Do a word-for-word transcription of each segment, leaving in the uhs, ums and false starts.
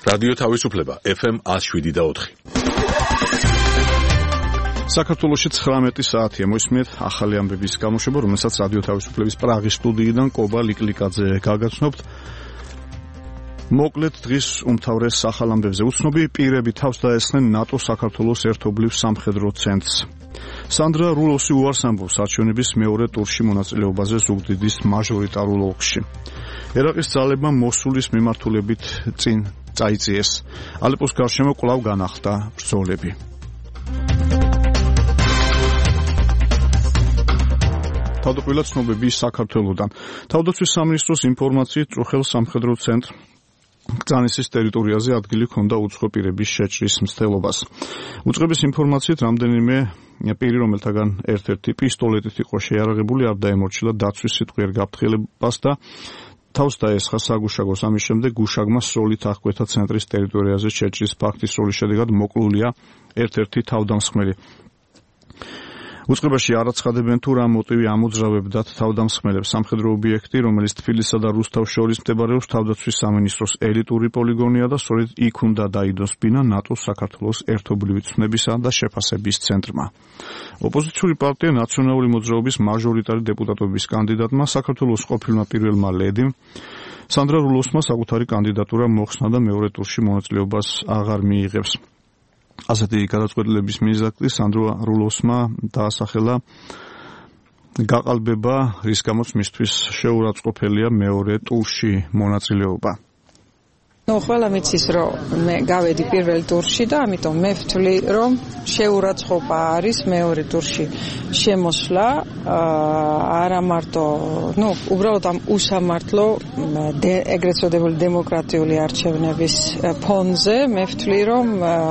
რადიო თავისუფლება ეფ ემ one oh seven და four. საქართველოში ცხრამეტი საათია მოისმენთ ახალი ამბების გამოშვება, რომელსაც რადიო თავისუფლების პრაღის სტუდიიდან კობა ლიკლიკაძე გაგაცნობთ. მოკლედ დღის უმთავრეს ახალ ამბებზე უცნობი პირები თავს დაესხნენ ნატოს საქართველოს ერთობლივ სამხედრო ცენტრს. სანდრა რულოსი უარს ამბობს არჩევნების მეორე ტურში მონაწილეობაზე ზუგდიდის მაჟორიტარულ ოლქში. ერაყის ძალებმა მოსულის მიმართულებით წინ წაიწიეს. ალეპოს გარშემო კვლავ განახლდა ბრძოლები. თავდაპირველად ცნობები საქართველოდან. თავდაცვის სამინისტროს ინფორმაციით წუხელ სამხედრო ცენტრ გზანისის ტერიტორიაზე ადგილი ჰქონდა უცხო პირების შეჭრის მცდელობას. უწყების ინფორმაციით რამდენიმე პირი, რომელთაგან ერთ-ერთი პისტოლეტით იყო შეიარაღებული, არ დაემორჩილა დაცვის სიტყვიერ გაფრთხილებას და თავს დაესხა საგუშაგოს. ამის შემდეგ გუშაგმა სროლით აღკვეთა ცენტრის ტერიტორიაზე შეჭრის ფაქტის სროლის შედეგად მოკლულია ერთ-ერთი თავდამსხმელი. უწყებაში არ აცხადებენ თუ რა მოტივი ამოძრავებდათ თავდამსხმელებს. სამხედრო ობიექტი, რომელიც თბილისსა და რუსთავს შორის მდებარეობს, თავდაცვის სამინისტროს ელიტური პოლიგონია და სწორედ იქ უნდა დაიდოს ბინა ნატოს საქართველოს ერთობლივი ცნებისა და შეფასების ცენტრმა. ოპოზიციური პარტია ნაციონალური მოძრაობის მაჟორიტარი დეპუტატობის კანდიდატმა, საქართველოს ყოფილმა პირველმა ლედიმ სანდრა რულოსმა საკუთარი კანდიდატურა მოხსნა და მეორე ტურში მონაწილეობას აღარ მიიღებს. ასეთი გადაწყვეტილების მიზეზი სანდრა რულოსმა დაასახელა გაყალბება, რის გამოც მისთვის შეურაცხყოფელია მეორე ტურში მონაწილეობა. ნუ ყველა მიცის რომ მე გავედი პირველ ტურში და ამიტომ მე ვთვლი რომ შეურაცხყოფა არის მეორე ტურში შემოსვლა, არა მარტო, ნუ უბრალოდ ამ უსამართლო ეგრეთ წოდებული დემოკრატიული არჩევნების ფონზე მე ვთვლი რომ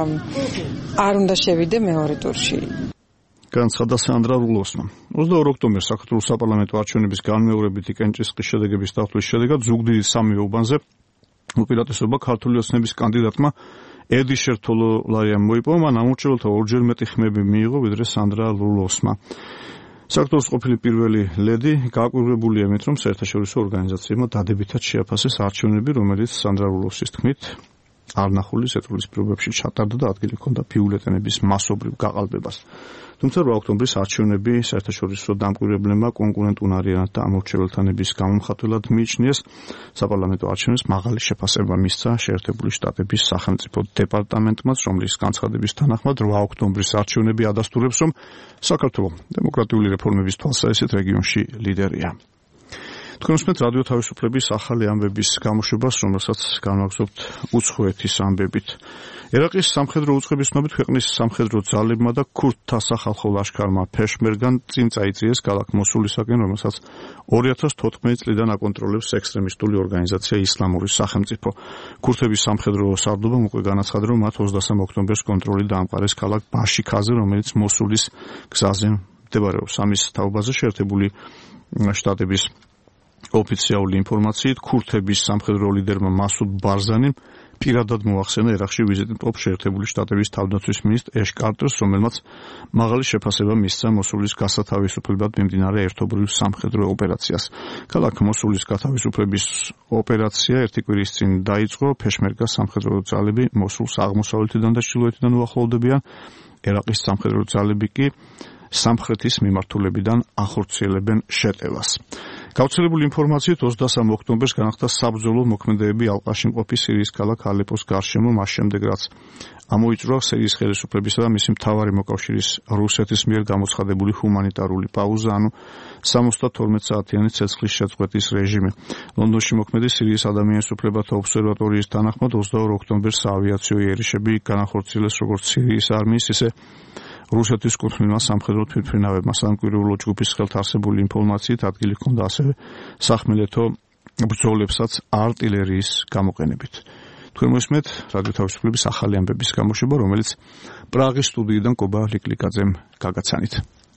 არ უნდა შევიდე მეორე ტურში. განცხადა სანდრა რულოსმა. ოცდაორ ოქტომბერს საქართველოს საპარლამენტო არჩევნების განმეორებითი კენჭისყრის შედეგების დათვლის შედეგად ზუგდიდის სამივე უბანზე უპირატესობა ქართული ოცნების კანდიდატმა ედი შერთოლოლაიამ მოიპოვა, მან ამორჩეველთა ორჯერ მეტი ხმები მიიღო, ვიდრე სანდრა რულოსმა. საქართველოს ყოფილი პირველი ლედი გააკვირვებულია იმით, რომ საერთაშორისო ორგანიზაციებმა დადებითად შეაფასეს არჩევნები, რომელიც სანდრა რულოსის თქმით არნახული ზეწოლის პირობებში ჩატარდა და ადგილი ჰქონდა ბიულეტენების მასობრივ გაყალბებას. თუმცა რვა ოქტომბრის არჩევნები საერთაშორისო დამკვირვებლებმა კონკურენტუნარიანად და ამორჩეველთანების გამომხატველად მიიჩნიეს. საპარლამენტო არჩევნებს მაღალი შეფასება მისცა შეერთებული შტატების სახელმწიფო დეპარტამენტმაც, რომლის განცხადების თანახმად რვა ოქტომბრის არჩევნები ადასტურებს, რომ საქართველო დემოკრატიული რეფორმების თვალსაზრისით რეგიონში ლიდერია. თქვენ უსმენთ რადიო თავისუფლების ახალი ამბების გამოშვებას, რომელსაც განვაგრძობთ უცხოეთის ამბებით. ერაყის სამხედრო უწყების ცნობით ქვეყნის სამხედრო ძალებმა და ქურთთა სახალხო ლაშქარმა ფეშმერგან წინ წაიწიეს ქალაქ მოსულისაკენ, რომელსაც ორი ათას თოთხმეტი წლიდან აკონტროლებს ექსტრემისტული ორგანიზაცია ისლამური სახელმწიფო. ქურთების სამხედრო სარდლობამ უკვე განაცხადა, რომ მათ ოცდასამ ოქტომბერს კონტროლი დაამყარეს ქალაქ ბაშიქაზე, რომელიც მოსულის გზაზე მდებარეობს. ამის თაობაზე შეერთებული შტატების ოფიციალური ინფორმაციით ქურთების სამხედრო ლიდერმა მასუდ ბარზანიმ პირადად მოახსენა ერაყში ვიზიტით მყოფ შეერთებული შტატების თავდაცვის მინისტრ ეშ კარტერს, რომელმაც მაღალი შეფასება მისცა მოსულის გასათავისუფლებად მიმდინარე ერთობლივ სამხედრო ოპერაციას. ქალაქ მოსულის გათავისუფლების ოპერაცია ერთი კვირის წინ დაიწყო. ფეშმერგა სამხედრო ძალები მოსულს აღმოსავლეთიდან და ჩრდილოეთიდან უახლოვდებიან. ერაყის სამხედრო ძალები კი სამხრეთის მიმართულებიდან ახორციელებენ შეტევას. გავრცელებული ინფორმაციით ოცდასამ ოქტომბერს განახდა საბრძოლო მოქმედებები ალყაში მყოფი სირიის ქალაქ ალეპოს გარშემო, მას შემდეგ რაც ამოიწურა სირიის ხელისუფლებისა და მისი მთავარი მოკავშირის რუსეთის მიერ გამოცხადებული ჰუმანიტარული პაუზა, ანუ სამოცდათორმეტ საათიანი ცეცხლის შეწყვეტის რეჟიმი. ლონდონში მოქმედი სირიის ადამიანის უფლებათა ობსერვატორიის თანახმად ოცდაორ ოქტომბერს ავიაციო იერიშები განახორციელეს როგორც სირიის არმიის, ისე რუსეთის კუთვნილმა სამხედრო თვითმფრინავებმა. სამკვირვებლო ჯგუფის ხელთ არსებული ინფორმაციით ადგილი ჰქონდა ასევე სახმელეთო ბრძოლებსაც არტილერიის გამოყენებით. თქვენ მოისმენთ რადიო თავისუფლების ახალი ამბების გამოშვება, რომელიც პრაღის სტუდიიდან კობა ლიკლიკაძემ გაგაცანით.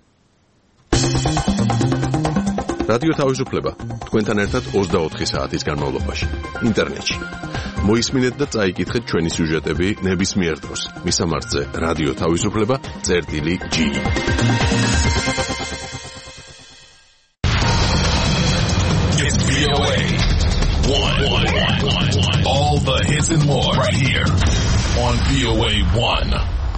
რადიო თავისუფლება თქვენთან ერთად ოცდაოთხი საათის განმავლობაში ინტერნეტში. მოისმინეთ და წაიკითხეთ ჩვენი სიუჟეტები ნებისმიერ დროს. მისამართზე რადიო თავისუფლება წერტილი ჯი. It's V O A one one one All the hits and more right here on V O A one.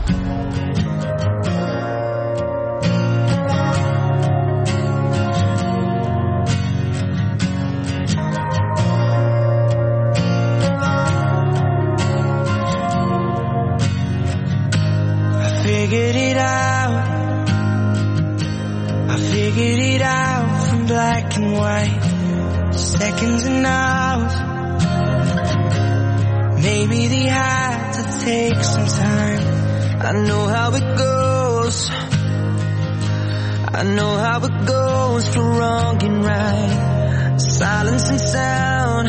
Figured it out. I figured it out from black and white, seconds and hours. Maybe they had to take some time. I know how it goes. I know how it goes for wrong and right. Silence and sound.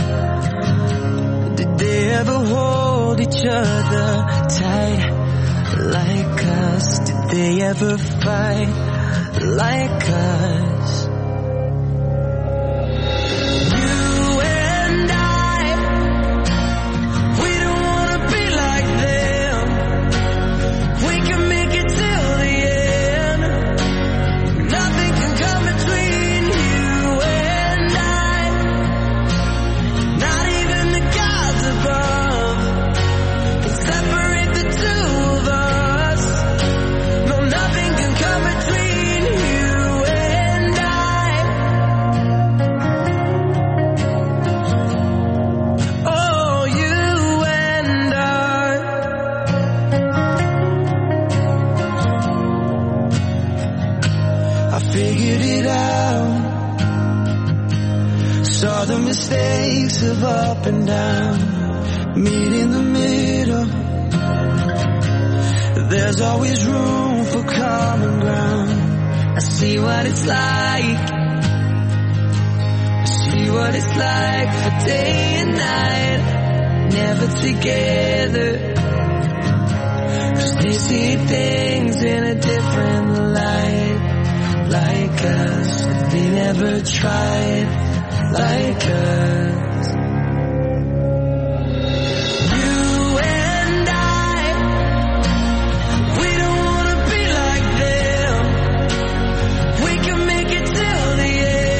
Did they ever hold each other tight? Like us, did they ever fight like us? You and I, we don't wanna be like them. We can make it till the end. Nothing can come between you and I. Not even the gods above can separate the two of us. Saw the mistakes of up and down, meet in the middle. There's always room for common ground. I see what it's like. I see what it's like for day and night, never together. 'Cause they see things in a different light, like us. They never tried like us. You and I, we don't wanna be like them. We can make it till the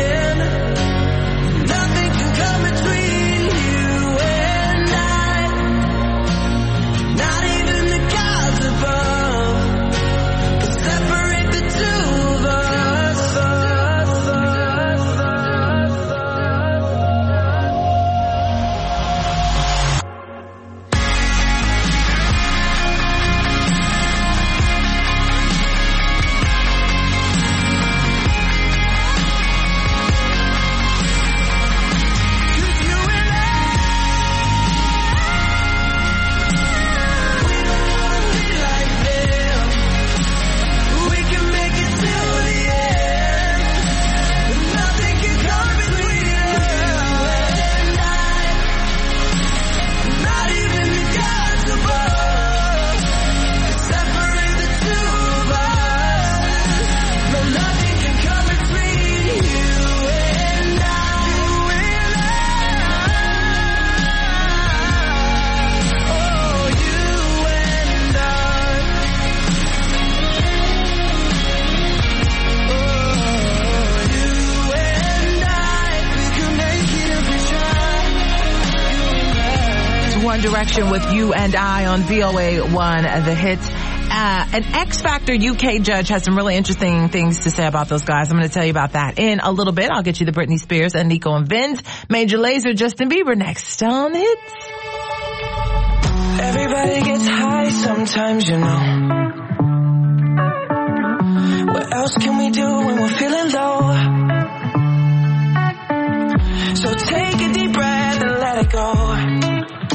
end. Nothing can come between you and I. Not even the gods above can separate the two of us. Direction with You and I on V O A one, The Hits. Uh, an X Factor U K judge has some really interesting things to say about those guys. I'm going to tell you about that in a little bit. I'll get you the Britney Spears and Nico and Vinz, Major Lazer, Justin Bieber next on Hits. Everybody gets high sometimes, you know. What else can we do when we're feeling low? So take a deep breath and let it go.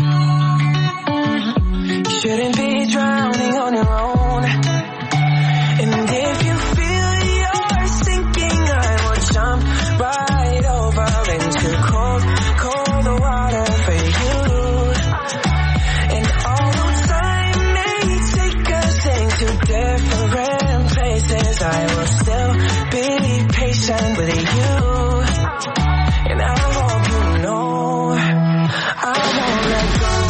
Shouldn't be drowning on your own. And if you feel you're sinking, I will jump right over into cold, cold water for you. And although time may take us into different places, I will still be patient with you. And I hope you know I won't let go.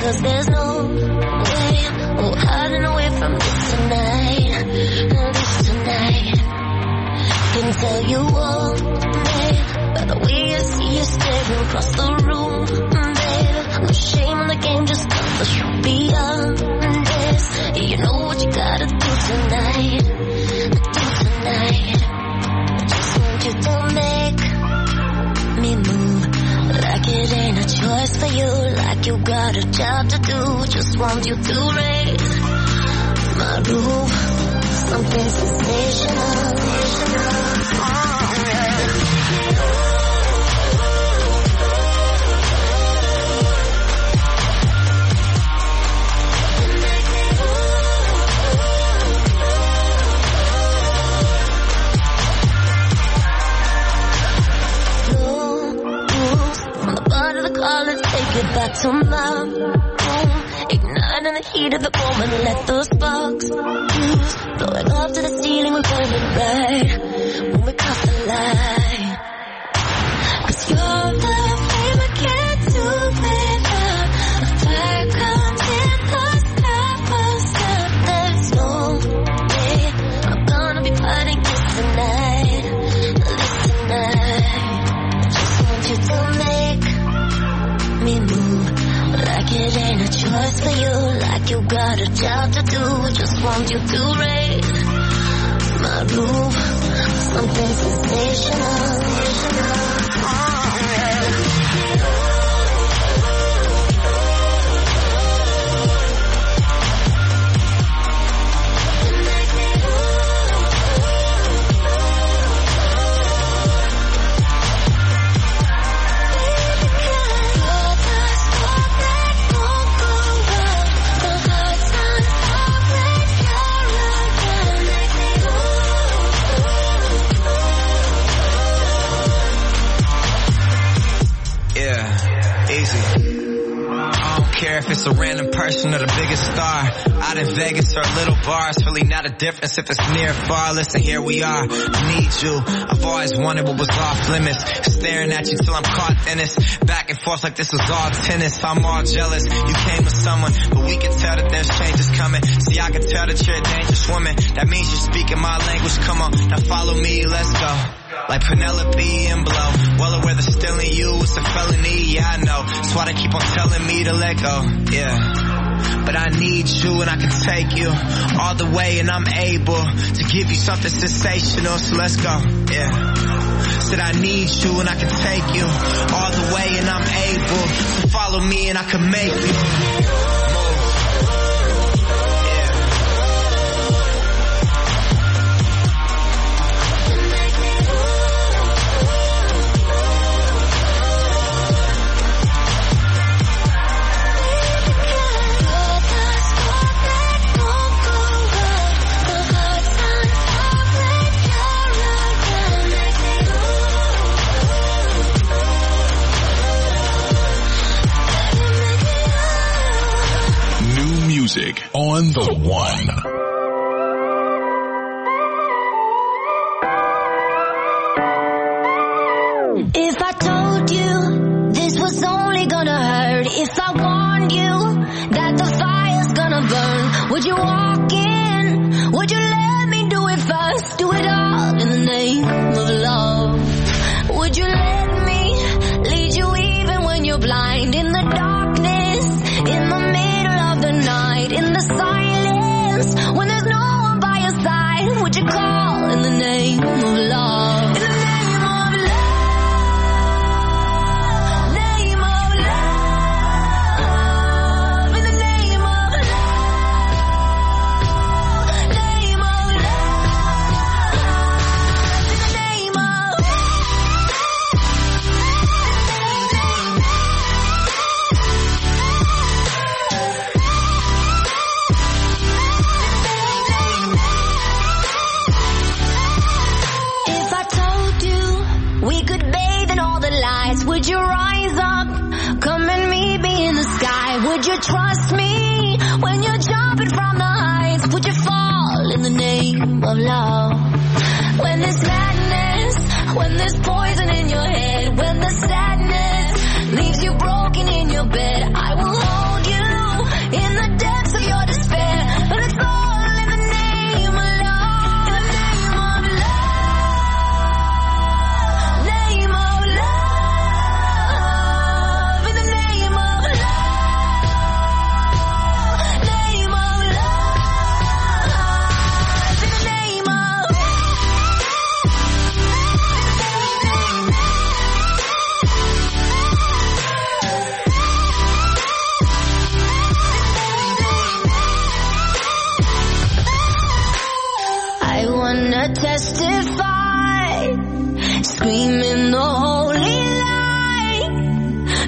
cause there's no way we're hiding away from this tonight, this tonight. Can tell you all, babe, by the way I see you staring across the room, babe. No shame in the game, just come the truth beyond this. Yeah, you know what you gotta do tonight, do tonight. I just want you to make me move like it ain't a choice for you, like you got a job to do. Just want you to raise my roof, something sensational. Oh, yeah. Get back to my room, igniting the heat of the moment. Let those sparks fuse, blowing up to the ceiling. We're burning bright when we cross the line. Cause you're the flame I can't do without. A fire comes in the stop, will stop. There's no way I'm gonna be fighting this tonight, this tonight. Just want you to make me move like it ain't a choice for you, like you got a job to do. Just want you to raise my roof, something sensational. Oh, yeah. If it's a random person or the biggest star out in Vegas or a little bar, it's really not a difference if it's near or far. Listen, here we are, I need you. I've always wondered what was off limits, staring at you till I'm caught in this, back and forth like this was all tennis. I'm all jealous, you came with someone, but we can tell that there's changes coming. See, I can tell that you're a dangerous woman, that means you're speaking my language. Come on, now follow me, let's go. Like Penelope and Blow, well aware that stealing you is a felony, yeah I know. That's why they keep on telling me to let go, yeah. But I need you and I can take you all the way, and I'm able to give you something sensational, so let's go, yeah. Said I need you and I can take you all the way, and I'm able to follow me and I can make you move. On the one. If I told you this was only gonna hurt, if I warned you that the fire's gonna burn, would you walk in? Would you let me do it first? Do it all in the name of love. Would you let me lead you even when you're blind? In the darkness, in the middle of the night, in the silence, when there's no one by your side, would you call in the name of love? In the name of love, name of love, in the name of love, name of love, in the name of would you rise up, come and meet me in the sky? Would you trust me when you're jumping from the heights? Would you fall in the name of love? When there's madness, when there's poison in your head, when the sadness leaves you broken in your bed, I will hold you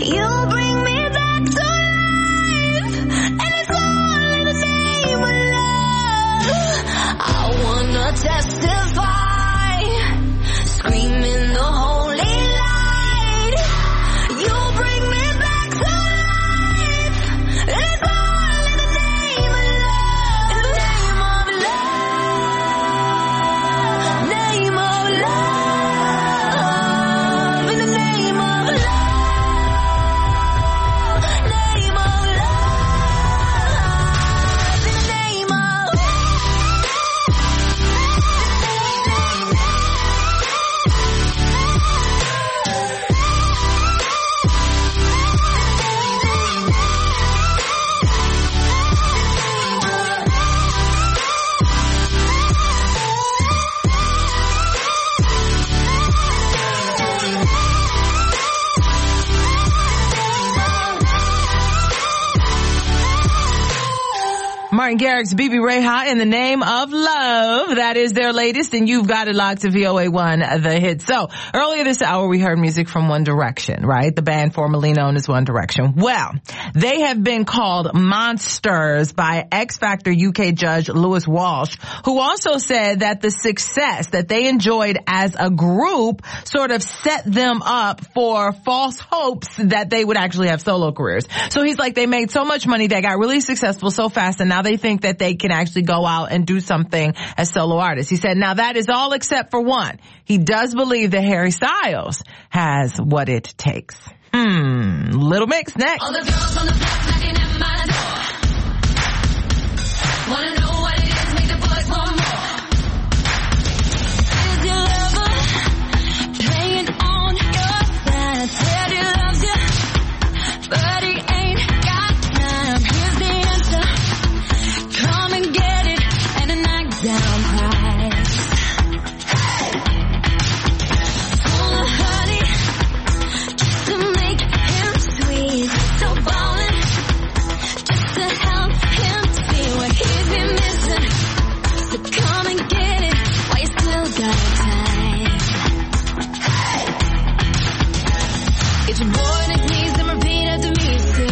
You bring me back to life, and it's all in the name of love. I wanna testify, screaming the holy light. You bring me back to life, and it's all in the name of love. In the name of love, name of love, in the name of love, name of love, in the name of Martin Garrix, B B Reha, In the Name of Love. That is their latest, and you've got it locked to V O A one, the hit. So, earlier this hour, we heard music from One Direction, right? The band formerly known as One Direction. Well, they have been called monsters by X Factor U K judge Lewis Walsh, who also said that the success that they enjoyed as a group sort of set them up for false hopes that they would actually have solo careers. So he's like, they made so much money, they got really successful so fast, and now they think that they can actually go out and do something as solo artists. He said, now that is all except for one. He does believe that Harry Styles has what it takes. Hmm. Little Mix next. All the girls on the block knocking at my door. Wanna know what it is, make the boys want more. Is your lover playing on your side? Said he loves you, but he ain't got time. Here's the answer. Come and get it, and a knockdown prize. Full of honey, just to make him sweet. So ballin', just to help him see what he's been missing. So come and get it, while you still got time. Get your boy on his knees and repeat after me, say.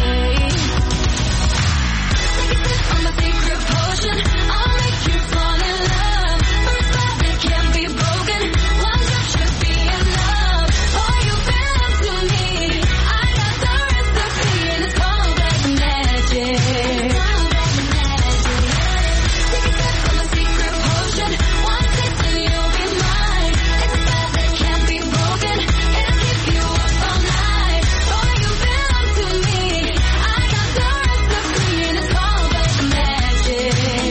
Take a sip from my secret potion, I'll make you fall in love. First love that can't be broken, one drop should be enough. Oh, you've been up to me, I got the recipe, and it's called black magic. Take a sip from my secret potion, one taste and you'll be mine. It's a spell that can't be broken, it'll keep you up all night. Oh, you've been up to me, I got the recipe, and it's called black magic.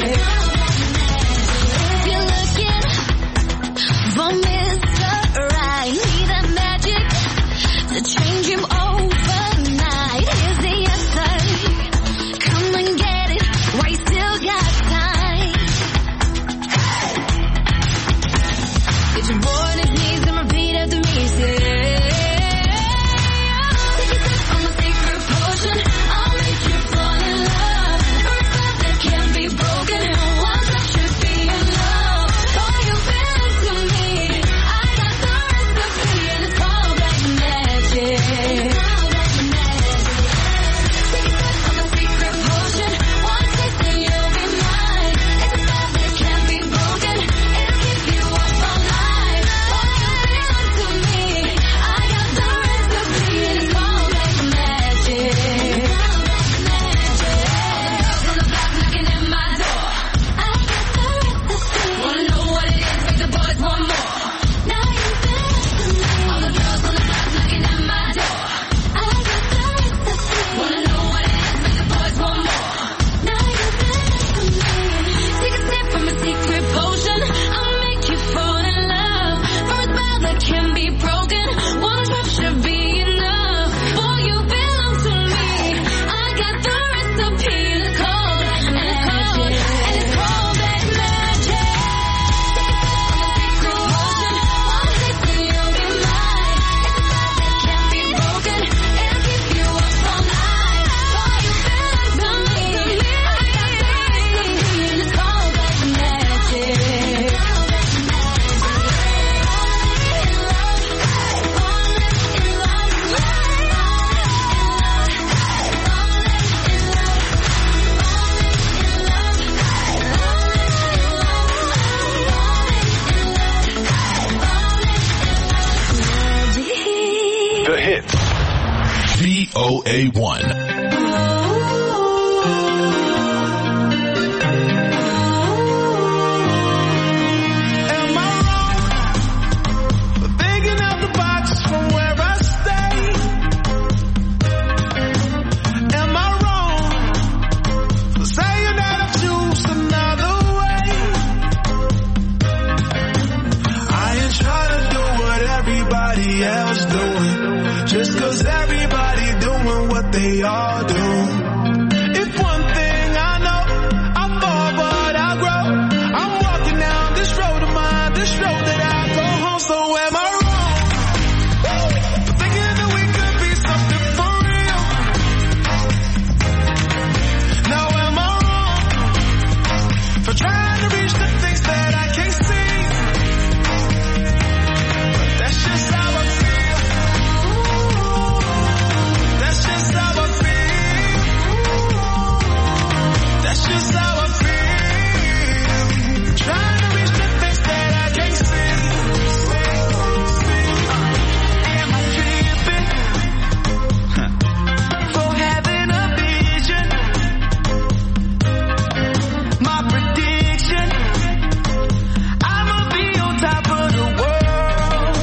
If you're looking for Mister Right, need that magic to change him overnight. Here's the answer. Come and get it while you still got time. Get your boy on his knees and repeat after me, say. Take a sip from my secret potion, I'll make you fall in love. First love that can't be broken, one drop should be enough. Oh, you've been up to me, I got the recipe, and it's called black magic. V O A one. Else doing just cause everybody doing what they all do. If one thing I know, I fall but I grow. I'm walking down this road of mine, this road that I go home. So am I wrong for thinking that we could be something for real? Now am I wrong for trying to reach the things that I can't see? But that's just how I feel. Just how I feel. Trying to reach the things that I can't see. Am I tripping for having a vision? My prediction, I'ma be on top of the world.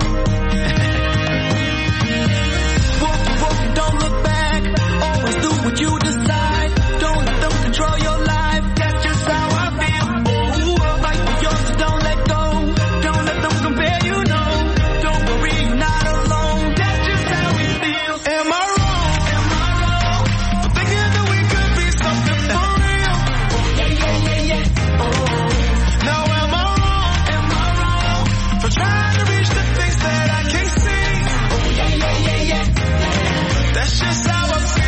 Whoa, whoa, don't look back. Always do what you decide. Don't let them control your life. That's just how I feel. Oh, fight for yours, so don't let go. Don't let them compare you, no. Don't worry, you're not alone. That's just how we feel. Am I wrong? Am I wrong for thinking that we could be something for real? Oh, yeah, yeah, yeah, yeah. Oh. Now am I wrong? Am I wrong for trying to reach the things that I can't see? Oh, yeah, yeah, yeah, yeah. That's just how I feel.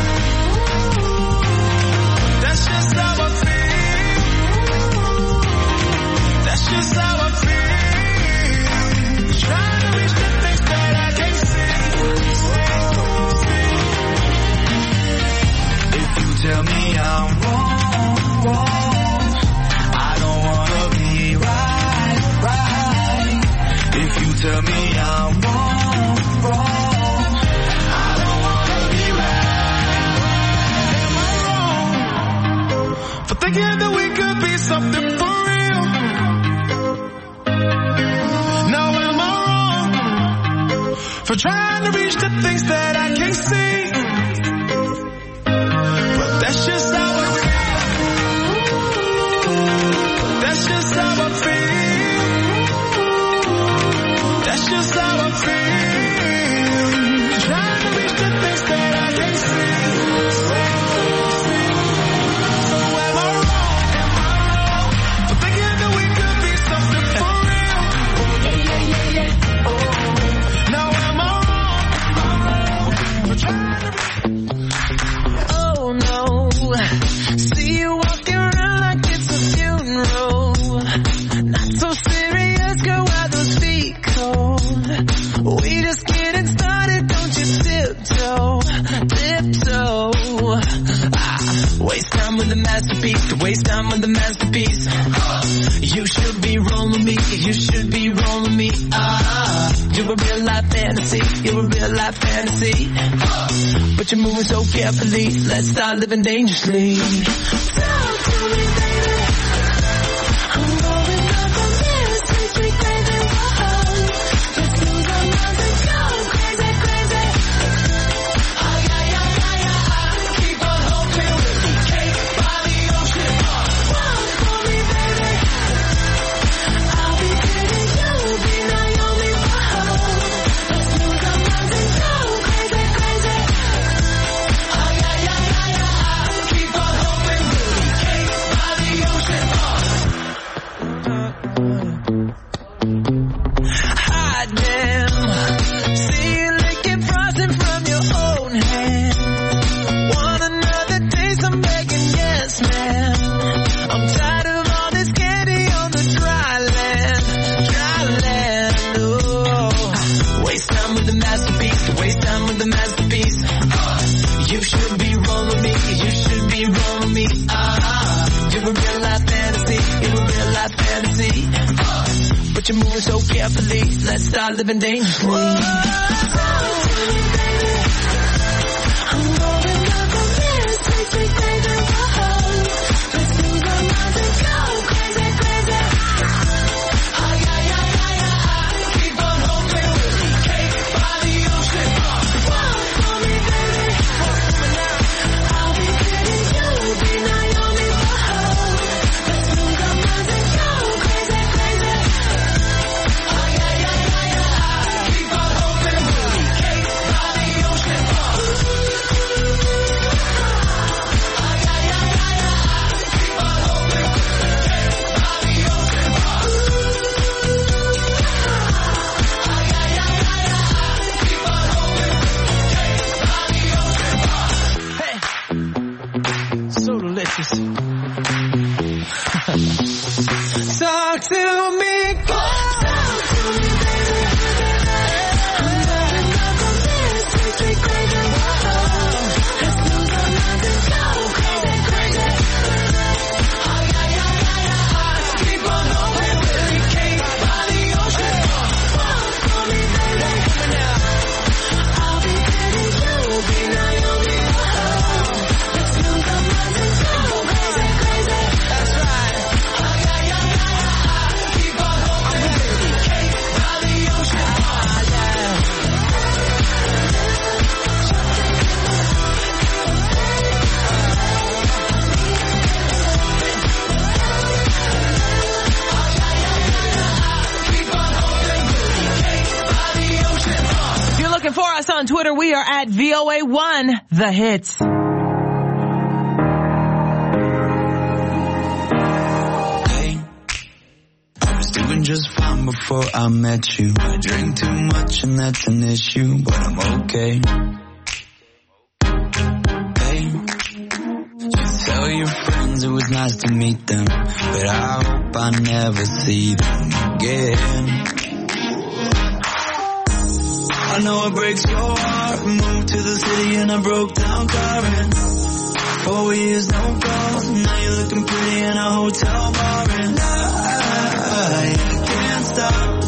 That's just how I feel. That's just how I feel. Trying to reach the things that I can't see. If you tell me I'm wrong, wrong, I don't wanna be right, right. If you tell me I'm wrong, wrong, I don't wanna be right. Am I wrong for thinking that we could be something for real? Now am I wrong for trying to reach the things that I can't see? But that's just how I feel. That's just how I feel. That's just how I feel. Trying to reach the things that I can't see. Oh no, see you walking around like it's a funeral. Not so serious, girl, why those feet cold? We just getting started, don't you tiptoe, tiptoe. Ah, waste time with the masterpiece, waste time with the masterpiece. You should be rolling me, you should be rolling me. Ah, you're a real life fantasy, you're a real life fantasy. But you're moving so carefully, let's start living dangerously. Talk to me, baby. I'm going up on this, makes me crazy. Whoa, let's lose our minds and go crazy, crazy. Oh yeah, yeah, yeah, yeah. Keep on hoping we'll be caked by the ocean. Walk for me, baby. I'll be pretty, you'll be Naomi. Whoa, let's lose our minds and go crazy, crazy. Oh yeah, yeah, yeah, yeah. Keep on hoping we'll be caked by the ocean. Hot damn, see you licking frosting from your own hand. Want another taste? I'm begging, yes, man. I'm tired of all this candy on the dry land, dry land. Oh, waste time with the masterpiece, waste time with the masterpiece. Uh, you should be rolling me, you should be rolling me. Ah, you're a real life fantasy, you're a real life fantasy. Uh, but you're moving so carefully, let's start living dangerously. Whoa, talk to me, baby. We are at V O A one, The Hits. Hey, I was doing just fine before I met you. I drink too much and that's an issue, but I'm okay. Hey, just tell your friends it was nice to meet them, but I hope I never see them again. I know it breaks your heart. Moved to the city and I broke down crying. Four years, no calls. Now you're looking pretty in a hotel bar. And I, I can't stop.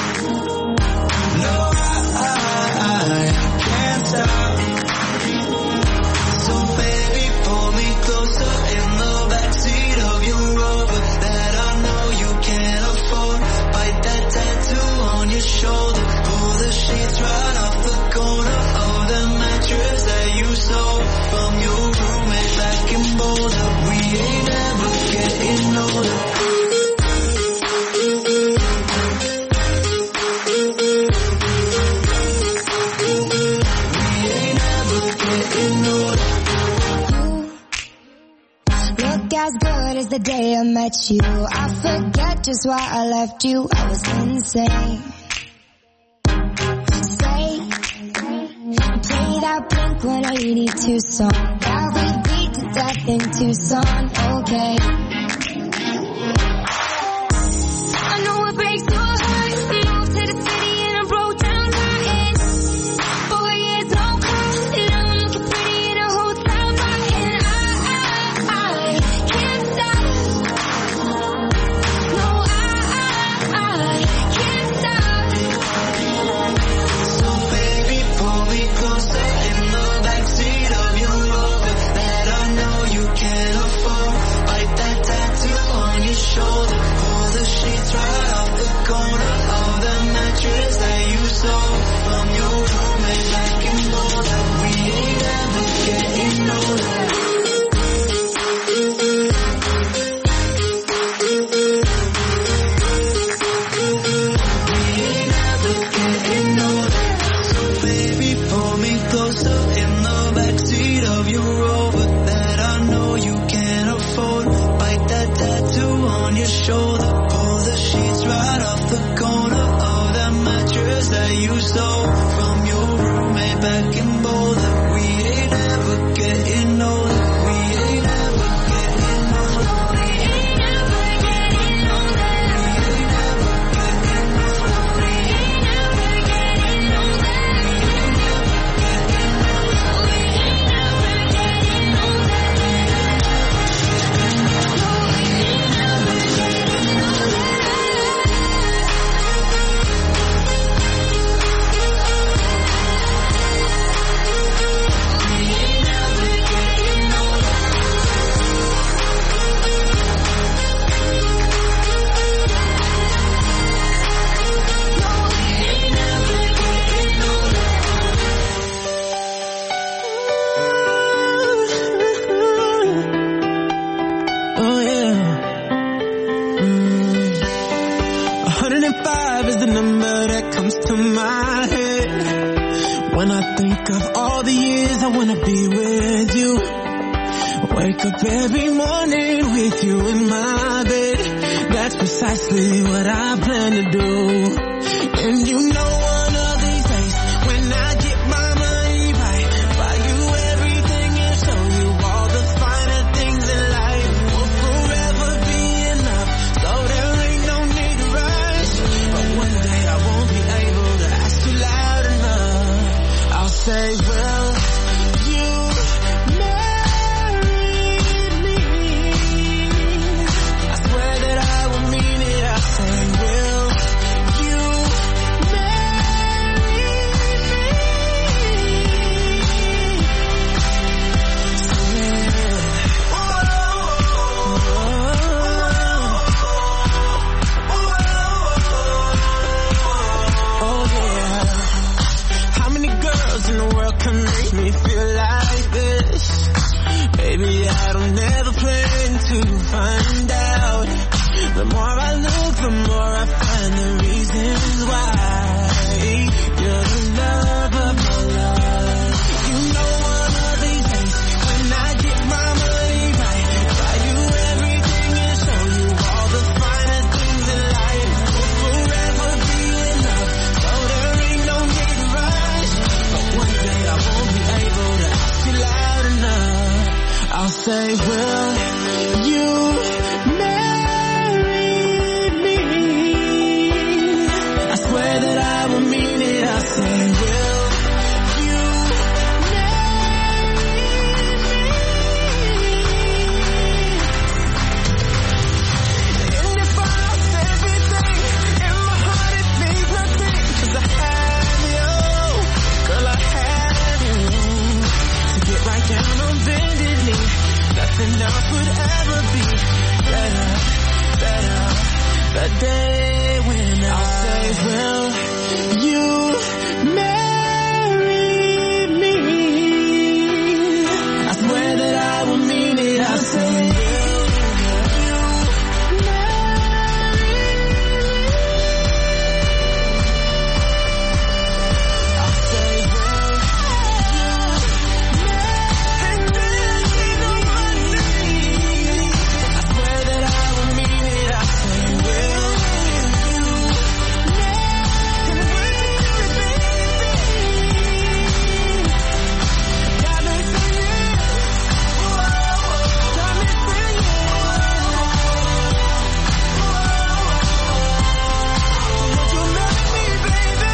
No, I, I can't stop. So baby, pull me closer in the backseat of your Rover that I know you can't afford. Bite that tattoo on your shoulder. The sheets right off the corner of the mattress that you stole from your roommate back in Boulder. We ain't ever getting older. We ain't ever getting older. You look as good as the day I met you. I forget just why I left you. I was insane. Play that Blink one eighty-two song that we beat to death in Tucson, okay. I know it breaks your heart. Moved to the city and I broke down crying. Four years, no calls. Now I'm looking pretty in a hotel bar. And I, I, I can't stop. No, I, I, I can't stop. So baby, pull me closer in the backseat of your Rover that I know you can't afford. Bite that tattoo on your shoulder. Pull the sheets right off the corner of the mattress that you stole from your roommate back in Boulder. We ain't ever getting older. We ain't ever getting older. So baby, pull me closer in the backseat of your Rover that I know you can't afford. Bite that tattoo on your shoulder. Pull the sheets right off the corner of that mattress that you stole from your roommate back in Boulder. We ain't ever getting older. We ain't ever getting older. We ain't ever getting older. We ain't ever getting older. We ain't ever getting older. Oh yeah. Mm. one hundred five is the number that comes to my head when I think of all the years I wanna be with you. Wake up every morning with you in my bed. That's precisely what I plan to do. And you know one of these days when I get my money right, buy you everything and show you all the finer things in life. Will forever be enough, so there ain't no need to rush. But one day I won't be able to ask you loud enough. I'll say, well, you married me. I swear that I will mean it. I'll say, will you marry me? So yeah. Oh yeah. How many girls in the world can make me feel like this? Baby, I don't ever plan to find out. The more I look, the more I find the reasons why. You're the love of my life. say, will you marry me? I swear that I will mean it. I say, will you marry me? And if I lost everything, in my heart it means nothing, 'cause I have you, girl, I have you. To get right down on bended knee, nothing else would ever be better, better. The day when I'll say, will you marry me? I swear that I will mean it. I'll say, will you marry me? I'll say, will you marry me? I swear that I will mean it. I say, will you got me singing, got me singing. Would you marry me, baby?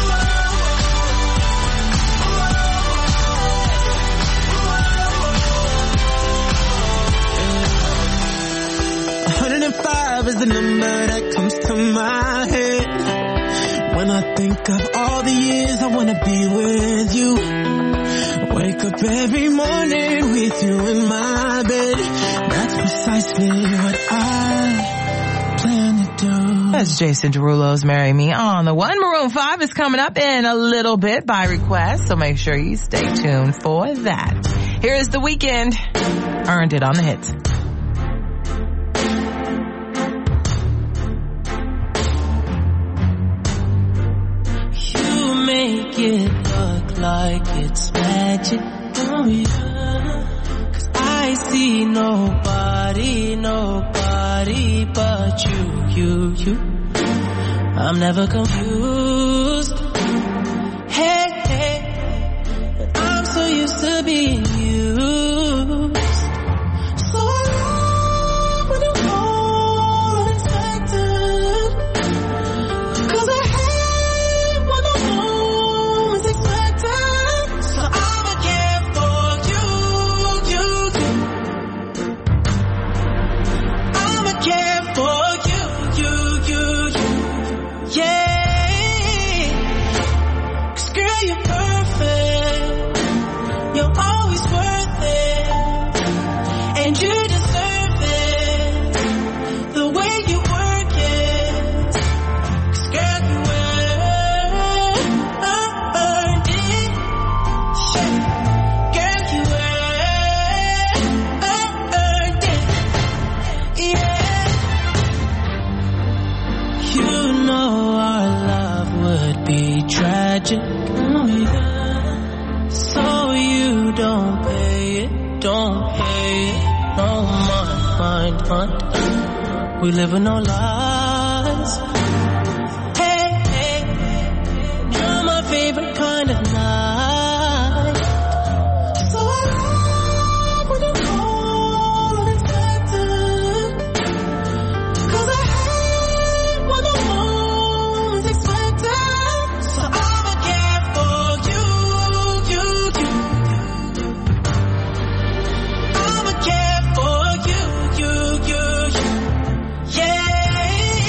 one hundred five is the number that comes to my head when I think of all the years I wanna be with you. Wake up every morning with you in my bed. That's precisely what I plan to do. That's Jason Derulo's Marry Me on the One. Maroon five is coming up in a little bit by request, so make sure you stay tuned for that. Here is The Weeknd. Earned It on the Hits. You make it look like it's magic, oh yeah. 'Cause I see nobody, nobody but you, you, you. I'm never confused. Hey, hey, I'm so used to being used. So I love when you call unexpected, 'cause I hate when the moment's expected. So I'ma care for you, you, you. I'ma care for you, you, you, you. Yeah. 'Cause girl, you're perfect. You're always worth it. And you deserve it. The way you work it. 'Cause girl, you earned it. Yeah. Girl, you earned it. Yeah. You know our love would be tragic. Oh yeah. So you don't pay it, don't pay it. No mind, mind, mind. We live with no lies. Hey, hey, you're my favorite kind of night. So I love when you call unexpected, 'cause I hate when the moment's expected. So I'ma care for you, you, you. I'ma care for you, you, you, you. Yeah.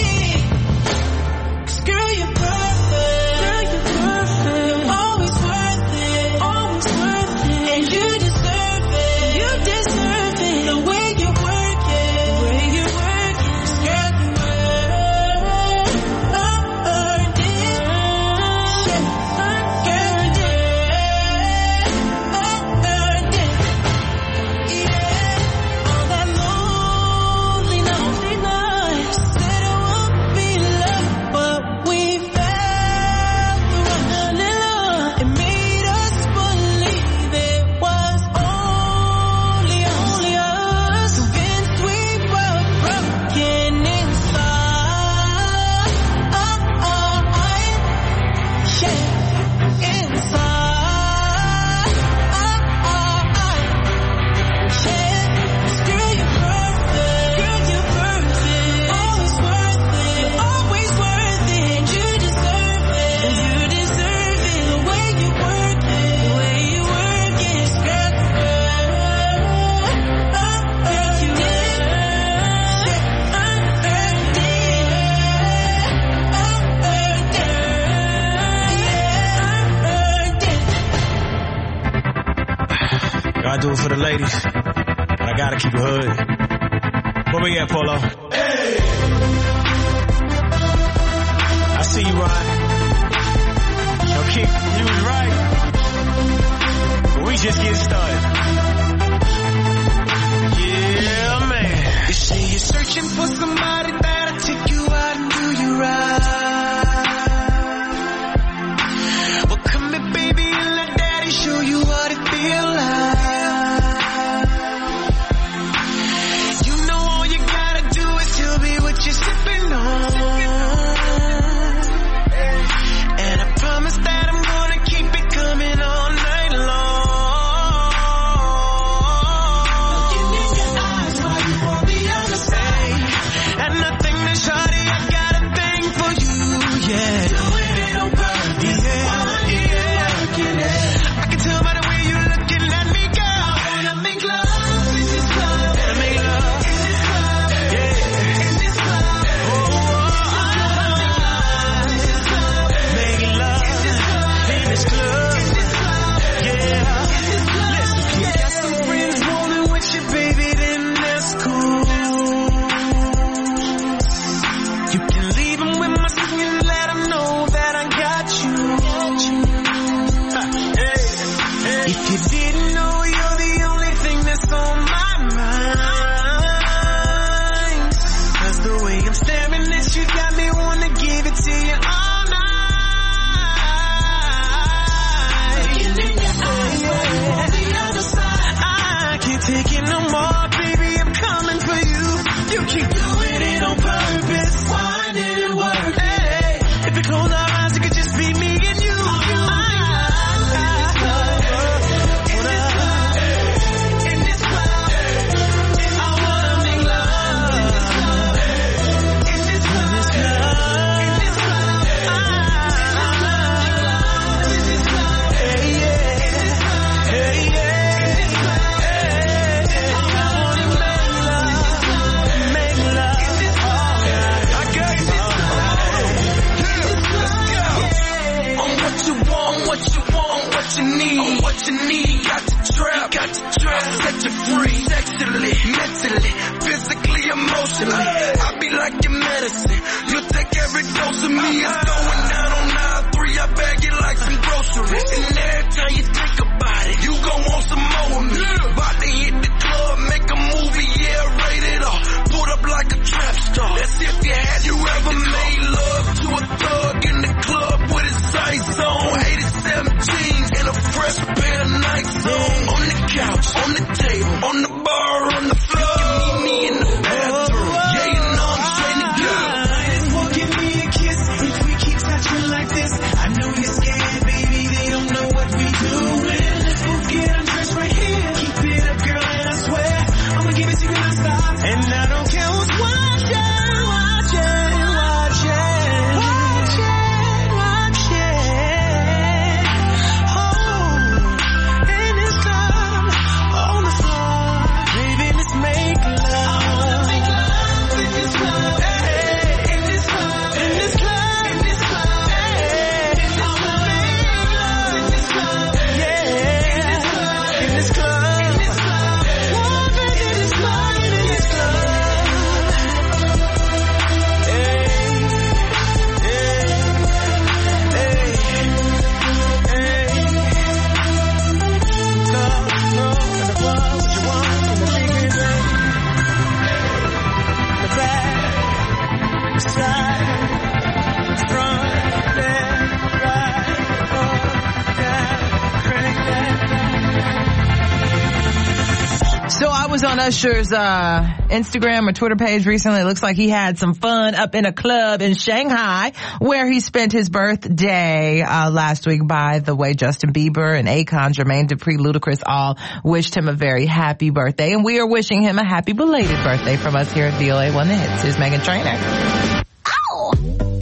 Gotta do it for the ladies. But I gotta keep it hood. Where we at, Polo? Hey! I see you, Ryan. Yo, Kick, you was right. But we just getting started. Yeah, man. You say you're searching for somebody that'll take you out and do you right. Well, come here, baby, and let daddy show you what it feel like. You know all you gotta do is tell me what you're sipping on. And I promise that I'm gonna keep it coming all night long. Looking in your eyes while you on the other side. And nothing to shawty, I got a thing for you, yeah. Doing it on purpose, yeah, yeah. Working it. I can tell by the way you looking at me, girl. I wanna make love in this club. Wanna make love in this club, yeah. In this club, oh, oh, oh. Make love in this club, yeah. Listen, you got some friends rolling with you, baby, then that's cool. You can leave them with my son and let them know that I got you. Ha, hey, hey. If you didn't know, you're the only thing that's on my mind. 'Cause the way I'm staring at you got me wanna give it to you all night. Looking in your eyes, while you on the other side. I can't take it no more, baby, I'm coming for you. You keep doing it on purpose. Why did it work? Hey, if we close our eyes, it could just be me and you. In this club, I wanna make love. In this club, in this club, in this club, hey yeah, hey yeah, in this club, I wanna make love, make love. In this club, I got you. On what you want, what you want, what you need, on what you need. Got the trap, got the trap, set you free. Sexually, mentally, physically, emotionally. I be like your medicine. You take every dose of me. It's going down on nine three. I bag it like some groceries. And every time you think about it, you gon' want some more of me. About to hit the club, make a movie, yeah, rated R. Put up like a trap star. That's if you had you ever made love to a thug in the club with his sights on. eighty-seven jeans and a fresh pair of Nikes on. On the couch, on the table, on the bar, on the floor. You can meet me in the bathroom. Yeah, you know I'm straight to go. Just walk give me a kiss if we keep touching like this. I know you're scared, baby. They don't know what we doing. Let's both get undressed right here. Keep it up, girl, and I swear I'ma give it to you non-stop. And I don't care who's watching, watching, watching, watching, watching. Oh, in this club, on the floor, baby, let's make love. I wanna make love in this club, hey, in this club, in this club, in this club, hey, I wanna make love in this club, yeah, in this club, in this club, in this club, love in this club, in this club, hey, hey, hey, hey. Love, love, in the club, what you want, in the big and big. The back, the side, the front, left, right, up, down, crank that down. So I was on Usher's uh Instagram or Twitter page recently. It looks like he had some fun up in a club in Shanghai where he spent his birthday uh last week. By the way, Justin Bieber and Akon, Jermaine Dupri, Ludacris all wished him a very happy birthday, and we are wishing him a happy belated birthday from us here at V O A One The Hits. Here's Meghan Trainor. Ow!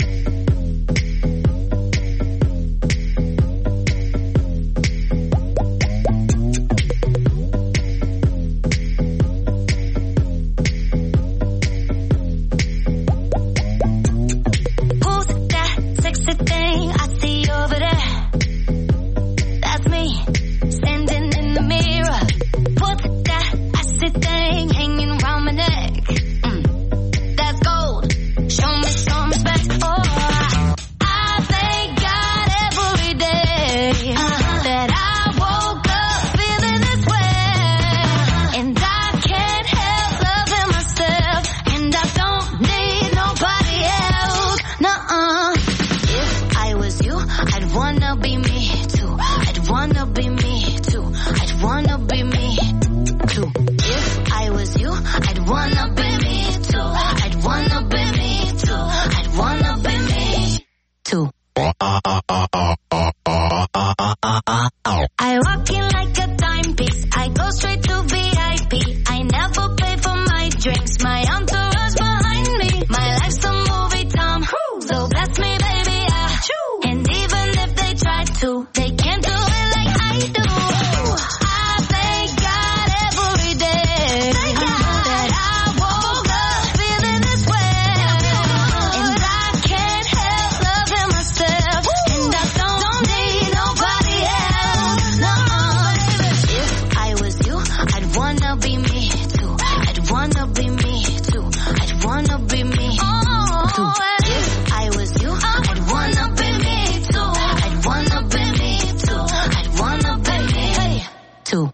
Who's that sexy thing I see over there? That's me, standing in the mirror. I'd wanna be me too. If I was you, I'd wanna be me too. I'd wanna be me too. I'd wanna be me too. I walk in like a timepiece. I go straight to V I P. I never pay for my drinks. My entourage behind me. My life's a movie, Tom. So bless me, baby. I, and even if they try to, they can't do it like I do. I thank God every day that I woke up feeling this way. And I can't help loving myself. And I don't need nobody else. No, if I was you, I'd wanna be me too. I'd wanna be me too. I'd wanna be me too. If I was you, I'd wanna be me too. I'd wanna be me too. I'd wanna be me too.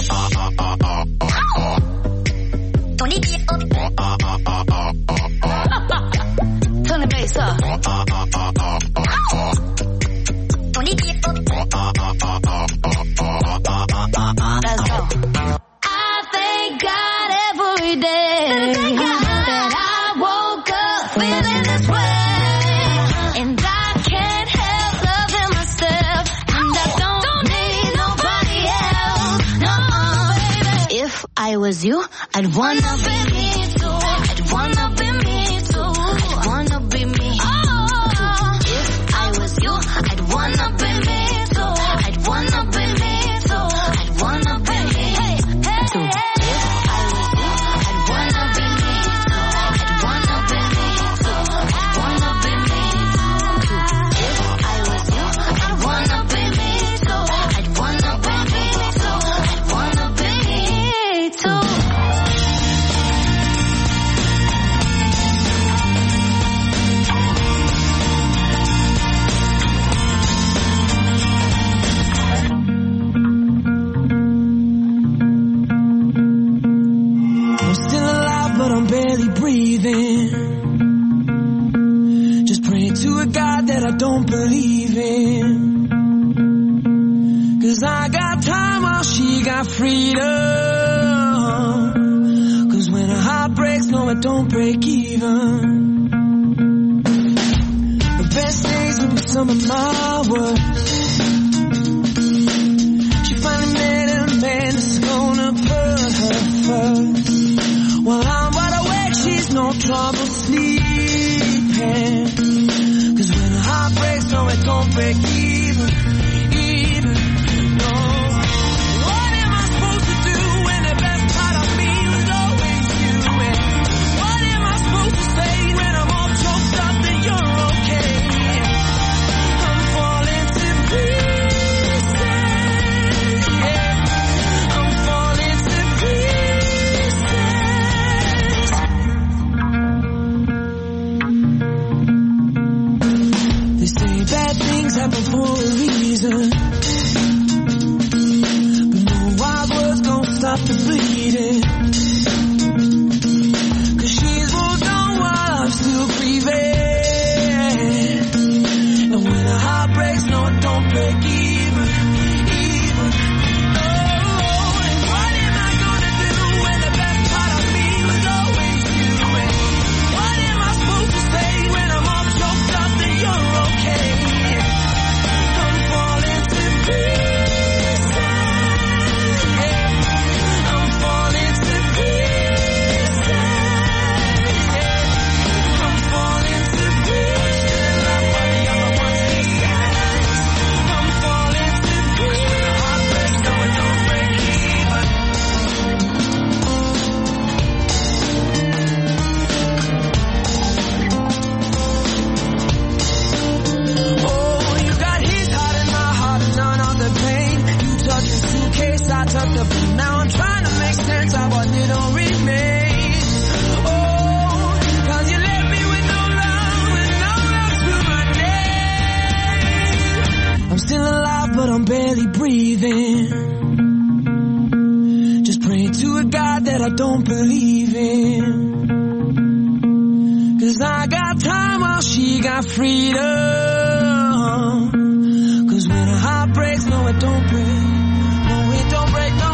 Turn the bass up. Let's go. I thank God every day that I woke up feeling this way. And I can't help loving myself. And I don't need nobody else. No, if I was you, I'd wanna be me too. I'd wanna be me too. I'd wanna be me too. If I was you, I'd wanna be me too. I'd wanna be me too. I'd wanna be me too. If I was you, I'd wanna be me too. I'd wanna be me too. I'd wanna be me too. If I was you, I'd wanna be me too. I'd wanna be me too. I'd wanna be me too. I'm still alive, but I'm barely breathing. Just praying to a God that I don't believe in. Cause I got time while she got freedom. Cause when a heart breaks, no, it don't break even. The best days will be some of my worst. She finally met a man that's gonna put her first. While I'm wide awake, she's no trouble sleeping. Cause when a heart breaks, no, it don't break even, even, no. What am I supposed to do when the best part of me was always you? And what am I supposed to say when I'm all choked up that you're okay? I'm falling to pieces, yeah. I'm falling to pieces. They say bad things happen for a reason, but no wild words gon' stop the bleeding. Cause she's moved on while I'm still grieving. And when a heart breaks, no, it don't break even, even. Oh, and what am I gonna do when the best part of me was always you? And what am I supposed to say when I'm all choked up that you're okay? I'm falling to pieces, yeah. I'm falling to pieces, yeah. I'm falling to pieces. I'm falling on the ones besides. I'm falling to pieces. When a heart breaks, no, it don't break even. Oh, you got his heart and my heart and none of the pain. You took the suitcase, I took the pain. Now I'm trying to make sense of what didn't remain. Oh, cause you left me with no love and no love to my name. I'm still alive, but I'm barely breathing. Just praying to a God that I don't believe in. Cause I got time while she got freedom. Cause when a heart breaks, no, it don't break. No, it don't break. No,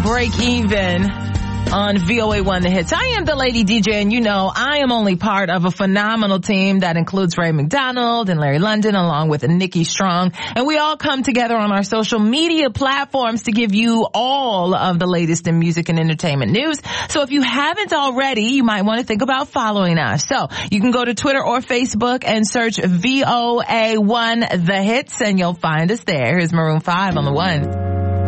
Break Even on V O A one The Hits. I am the Lady D J, and you know I am only part of a phenomenal team that includes Ray McDonald and Larry London along with Nikki Strong. And we all come together on our social media platforms to give you all of the latest in music and entertainment news. So if you haven't already, you might want to think about following us. So you can go to Twitter or Facebook and search V O A one The Hits, and you'll find us there. Here's Maroon five on the one.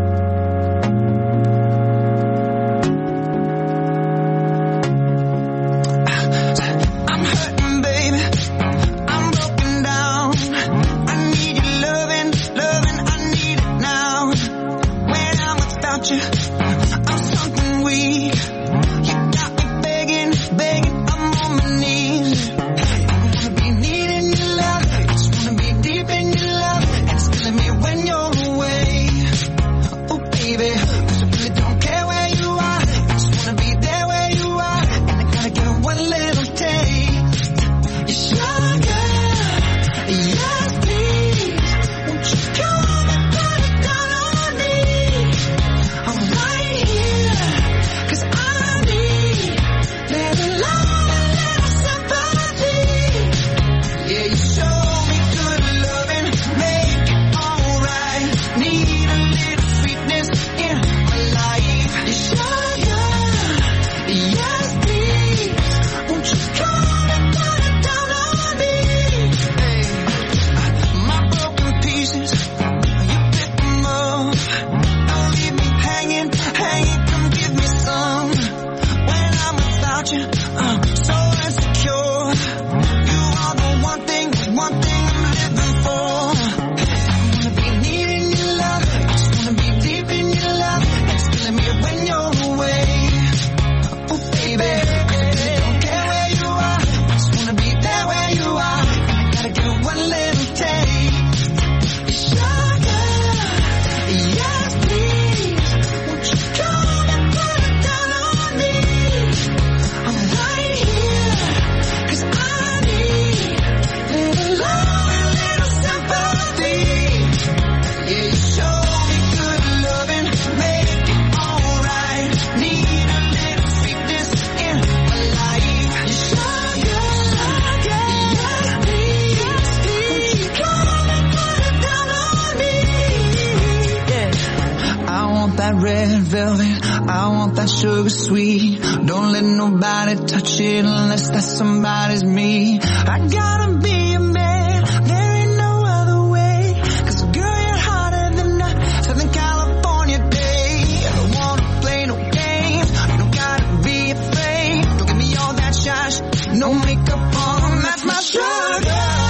Sugar sweet, don't let nobody touch it unless that somebody's me. I gotta be a man, there ain't no other way. Cause girl, you're hotter than a Southern California day. I don't wanna play no games, you don't gotta be afraid. Don't give me all that shot, no makeup on, that's my sugar.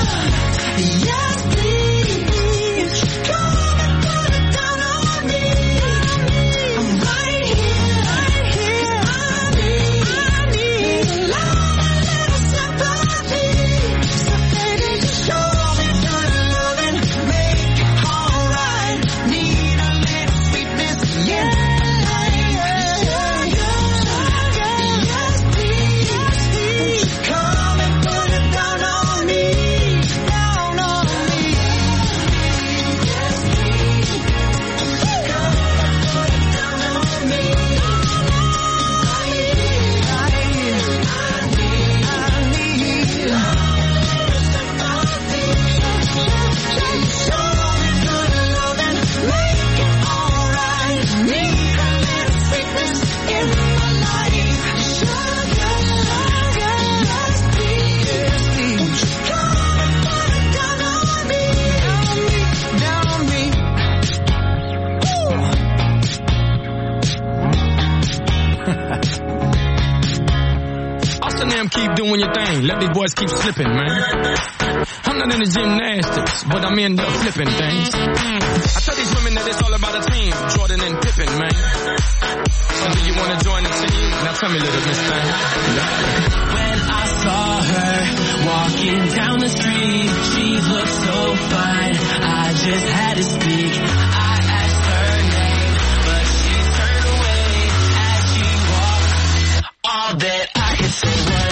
Yes, please, come and put it down on me. I'm right here. Keep doing your thing, let these boys keep slipping, man. I'm not into gymnastics, but I'm into flipping things. I tell these women that it's all about a team, Jordan and Pippen, man. So do you wanna join the team? Now tell me, little miss thing. When I saw her walking down the street, she looked so fine, I just had to speak. I asked her name, but she turned away as she walked. All that I could say was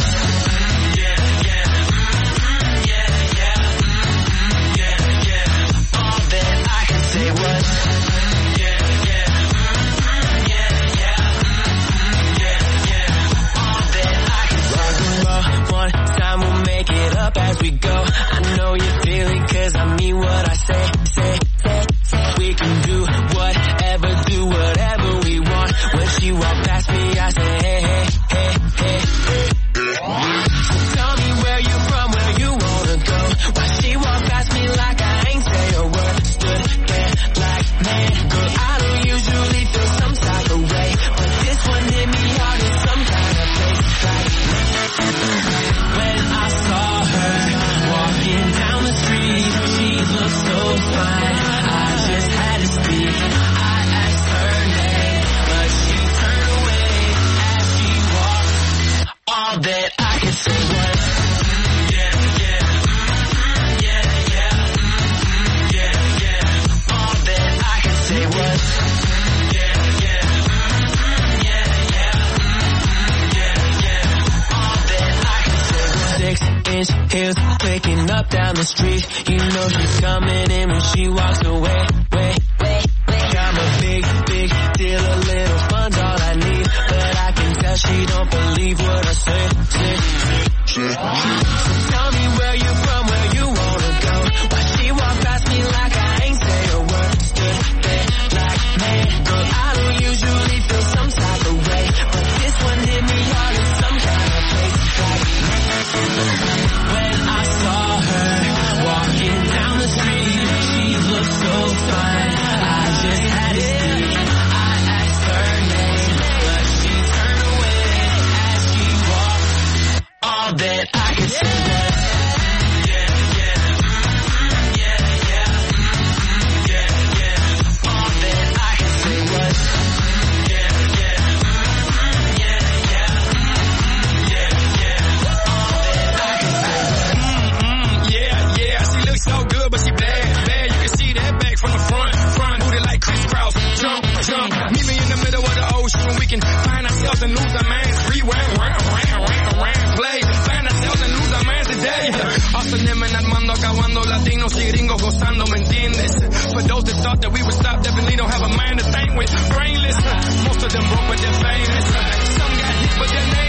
inch heels, clicking up down the street. You know she's coming in when she walks away. Wait, wait, wait. I'm a big, big deal, a little fun's all I need, but I can tell she don't believe what I say. say, say. So tell me where you from, where you wanna go. Why she walk past me like I ain't say a word. Stood there like, man, girl, I don't usually feel some type of way, but this one hit me hard in some kind of place. Like, when I saw her walking down the street, she looked so fine, I just had to see. I asked her name, but she turned away as she walked. All that I could say was, yeah, yeah, mm, yeah, yeah, mm, yeah, yeah. All that I could say was, yeah, yeah, mm, yeah, yeah, mm, yeah, yeah. All that I could say was, Mm-mm, yeah, yeah, she looks so good, but she bad, bad. You can see that back from the front, front booty like crisscross. Jump, jump, meet me in the middle of the ocean. We can find ourselves and lose our minds. Free round, round, round, round, round, play. Find ourselves and lose our minds today. Hustling and Armando, acabando, latinos y gringos gozando, ¿me entiendes? For those that thought that we would stop, definitely don't have a mind to think with. Brainless, most of them broke but they're famous. Some got hit but their name